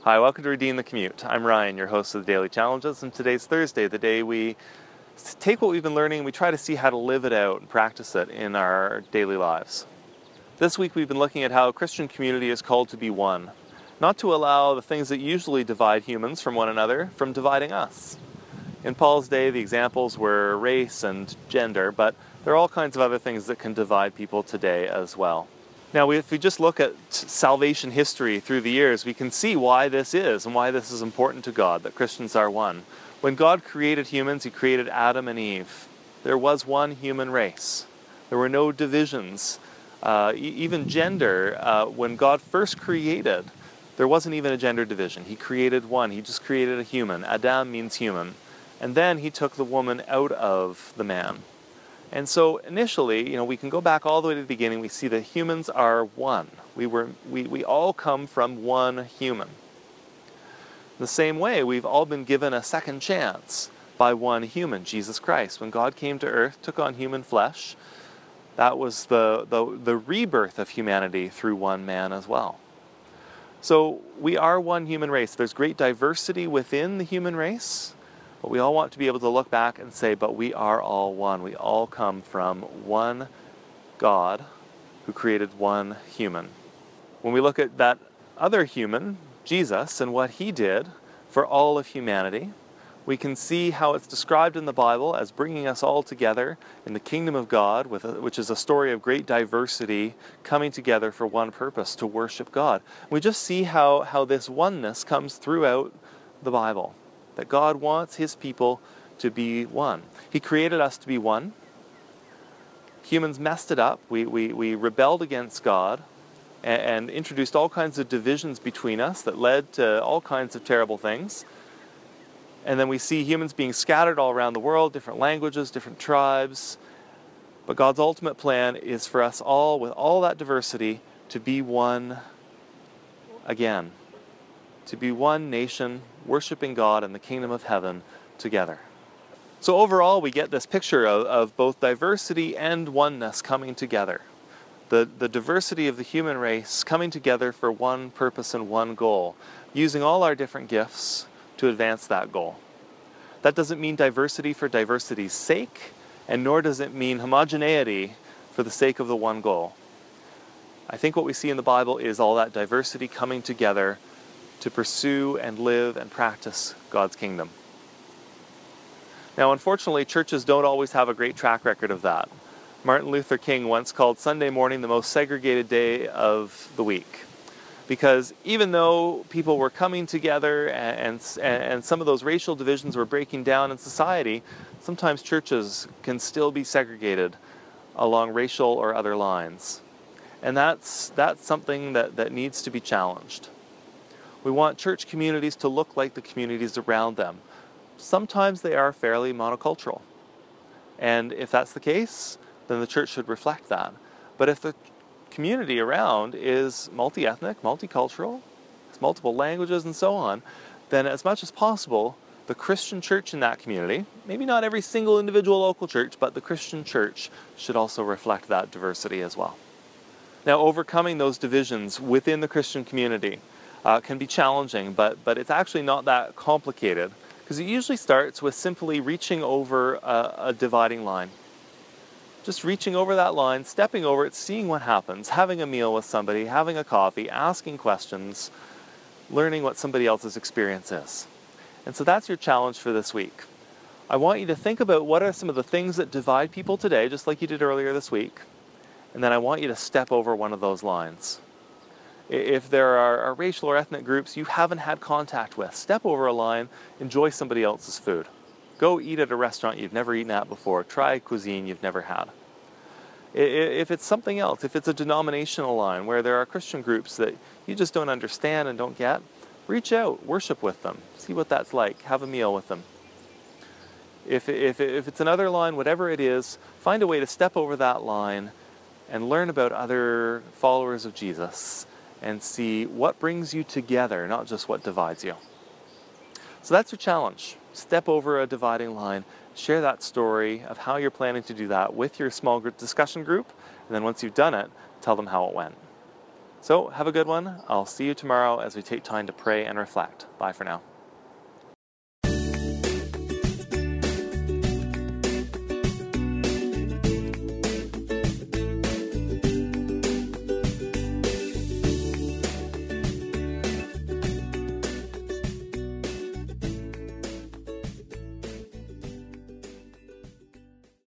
Hi, welcome to Redeem the Commute. I'm Ryan, your host of the Daily Challenges, and today's Thursday, the day we take what we've been learning and we try to see how to live it out and practice it in our daily lives. This week we've been looking at how a Christian community is called to be one, not to allow the things that usually divide humans from one another from dividing us. In Paul's day, the examples were race and gender, but there are all kinds of other things that can divide people today as well. Now, if we just look at salvation history through the years, we can see why this is and why this is important to God, that Christians are one. When God created humans, He created Adam and Eve. There was one human race. There were no divisions. Even gender, when God first created, there wasn't even a gender division. He created one. He just created a human. Adam means human. And then He took the woman out of the man. And so initially, we can go back all the way to the beginning. We see that humans are one. We all come from one human. The same way, we've all been given a second chance by one human, Jesus Christ. When God came to earth, took on human flesh, that was the rebirth of humanity through one man as well. So we are one human race. There's great diversity within the human race. But we all want to be able to look back and say, but we are all one. We all come from one God who created one human. When we look at that other human, Jesus, and what He did for all of humanity, we can see how it's described in the Bible as bringing us all together in the kingdom of God, which is a story of great diversity coming together for one purpose, to worship God. We just see how this oneness comes throughout the Bible. That God wants His people to be one. He created us to be one. Humans messed it up. We rebelled against God and introduced all kinds of divisions between us that led to all kinds of terrible things. And then we see humans being scattered all around the world, different languages, different tribes. But God's ultimate plan is for us all, with all that diversity, to be one again. To be one nation, worshiping God in the kingdom of heaven together. So overall, we get this picture of both diversity and oneness coming together. The diversity of the human race coming together for one purpose and one goal, using all our different gifts to advance that goal. That doesn't mean diversity for diversity's sake, and nor does it mean homogeneity for the sake of the one goal. I think what we see in the Bible is all that diversity coming together to pursue and live and practice God's kingdom. Now, unfortunately, churches don't always have a great track record of that. Martin Luther King once called Sunday morning the most segregated day of the week. Because even though people were coming together and some of those racial divisions were breaking down in society, sometimes churches can still be segregated along racial or other lines. And that's something that needs to be challenged. We want church communities to look like the communities around them. Sometimes they are fairly monocultural. And if that's the case, then the church should reflect that. But if the community around is multi-ethnic, multicultural, has multiple languages and so on, then as much as possible, the Christian church in that community, maybe not every single individual local church, but the Christian church should also reflect that diversity as well. Now, overcoming those divisions within the Christian community can be challenging, but it's actually not that complicated, because it usually starts with simply reaching over a dividing line. Just reaching over that line, stepping over it, seeing what happens, having a meal with somebody, having a coffee, asking questions, learning what somebody else's experience is. And so that's your challenge for this week. I want you to think about what are some of the things that divide people today, just like you did earlier this week, and then I want you to step over one of those lines. If there are racial or ethnic groups you haven't had contact with, step over a line, enjoy somebody else's food. Go eat at a restaurant you've never eaten at before. Try cuisine you've never had. If it's something else, if it's a denominational line where there are Christian groups that you just don't understand and don't get, reach out, worship with them, see what that's like, have a meal with them. If it's another line, whatever it is, find a way to step over that line and learn about other followers of Jesus and see what brings you together, not just what divides you. So that's your challenge. Step over a dividing line, share that story of how you're planning to do that with your small group discussion group, and then once you've done it, tell them how it went. So have a good one. I'll see you tomorrow as we take time to pray and reflect. Bye for now.